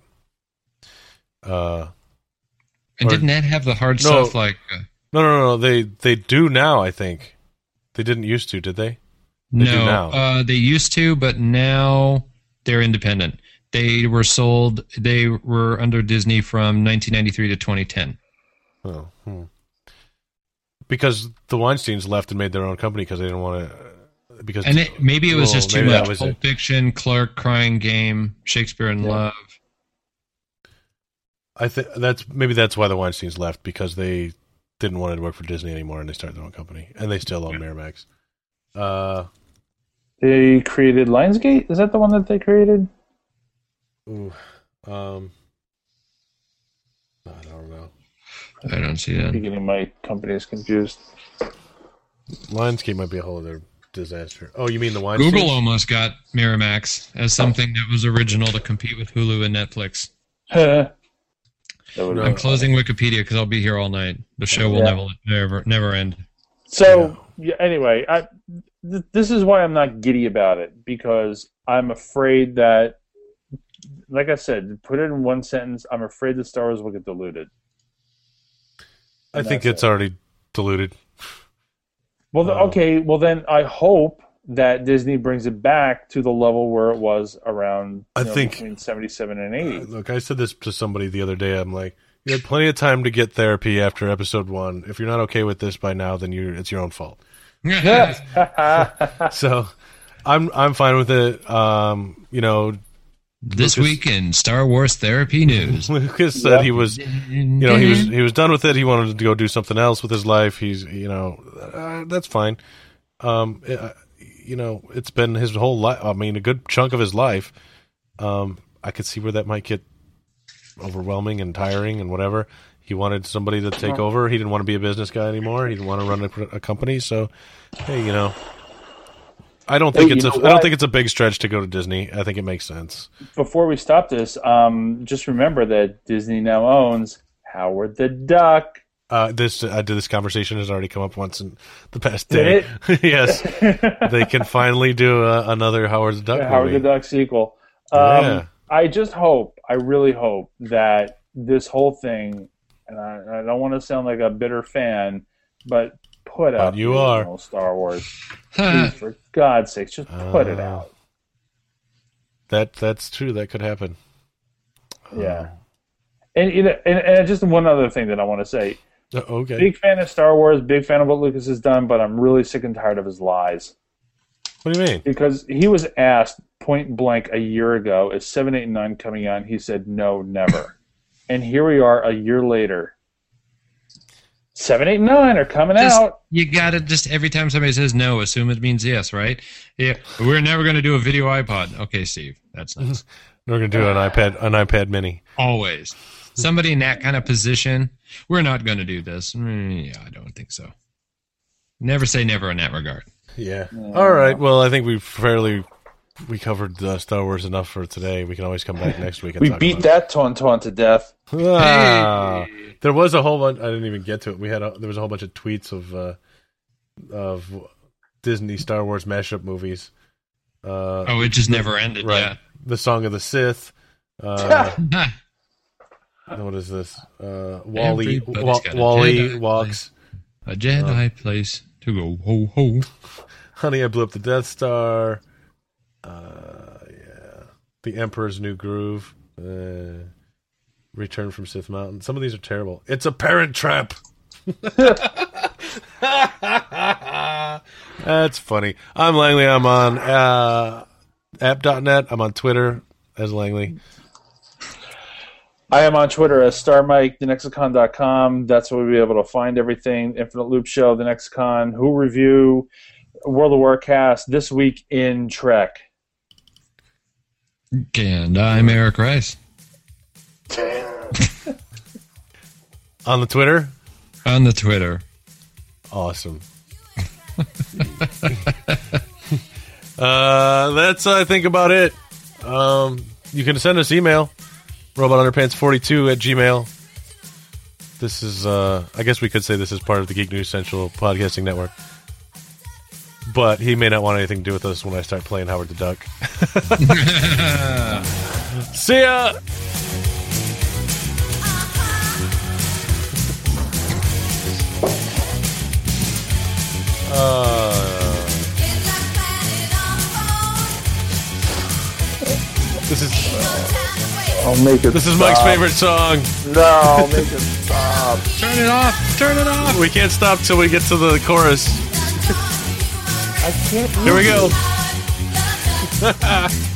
And didn't that have the hard stuff like? No. They do now. I think they didn't used to. Did they? They do now. They used to, but now they're independent. They were sold. They were under Disney from 1993 to 2010. Oh, because the Weinsteins left and made their own company because they didn't want to. Because maybe it was just too much. Pulp Fiction, Clerk, Crying Game, Shakespeare in Love. I think that's why the Weinsteins left, because they didn't want to work for Disney anymore and they started their own company, and they still own Miramax. They created Lionsgate. Is that the one that they created? Ooh, I don't know. I don't see that. I'm getting my companies confused. Lionsgate might be a whole other disaster. Oh, you mean the Weinsteins? Google almost got Miramax as something that was original to compete with Hulu and Netflix. I'm closing Wikipedia because I'll be here all night. The show will never end. So, anyway, this is why I'm not giddy about it, because I'm afraid that, like I said, to put it in one sentence, I'm afraid the Star Wars will get diluted. I think it's already diluted. Well, well then I hope that Disney brings it back to the level where it was around between 77 and 80. Look, I said this to somebody the other day. I'm like, you had plenty of time to get therapy after episode 1. If you're not okay with this by now, then it's your own fault. So I'm fine with it. This week in Star Wars therapy news. Lucas said he was, he was done with it. He wanted to go do something else with his life. He's, that's fine. It's been his whole life. I mean, a good chunk of his life. I could see where that might get overwhelming and tiring and whatever. He wanted somebody to take over. He didn't want to be a business guy anymore. He didn't want to run a company. So, hey, I don't think I don't think it's a big stretch to go to Disney. I think it makes sense. Before we stop this, just remember that Disney now owns Howard the Duck. This conversation has already come up once in the past day. Yes, they can finally do another Howard the Duck movie. Howard the Duck sequel. Yeah. I really hope that this whole thing, and I don't want to sound like a bitter fan, but put out the original Star Wars. Please, for God's sakes, just put it out. That's true. That could happen. Yeah. And just one other thing that I want to say. Okay. Big fan of Star Wars, big fan of what Lucas has done, but I'm really sick and tired of his lies. What do you mean? Because he was asked point blank a year ago, is 7, 8, and 9 coming on? He said, no, never. And here we are a year later. 7, 8, and 9 are coming out. You got to just, every time somebody says no, assume it means yes, right? Yeah, we're never going to do a video iPod. Okay, Steve, that's nice. We're going to do an iPad mini. Always. Somebody in that kind of position, we're not going to do this. Yeah, I don't think so. Never say never in that regard. Yeah. All right. Well, I think we covered Star Wars enough for today. We can always come back next week. And we beat that Tauntaun to death. Hey. There was a whole bunch. I didn't even get to it. There was a whole bunch of tweets of Disney Star Wars mashup movies. It just never ended. Right. Yeah. The Song of the Sith. What is this? Wally walks. A Jedi place to go. Ho ho. Honey, I Blew Up the Death Star. Yeah. The Emperor's New Groove. Return from Sith Mountain. Some of these are terrible. It's a Parent Trap. That's funny. I'm Langley. I'm on app.net. I'm on Twitter as Langley. I am on Twitter as StarMike, thenexicon.com. That's where we'll be able to find everything. Infinite Loop Show, The Nexicon, Who Review, World of Warcast, This Week in Trek. And I'm Eric Rice. On the Twitter? On the Twitter. Awesome. That's, I think, about it. You can send us email. robotunderpants42@gmail. This is, I guess we could say this is part of the Geek News Central podcasting network. But he may not want anything to do with us when I start playing Howard the Duck. See ya! This is... I'll make it This is stop. Mike's favorite song. No, I'll make it stop. Turn it off! Turn it off! We can't stop till we get to the chorus. I can't. Here we go.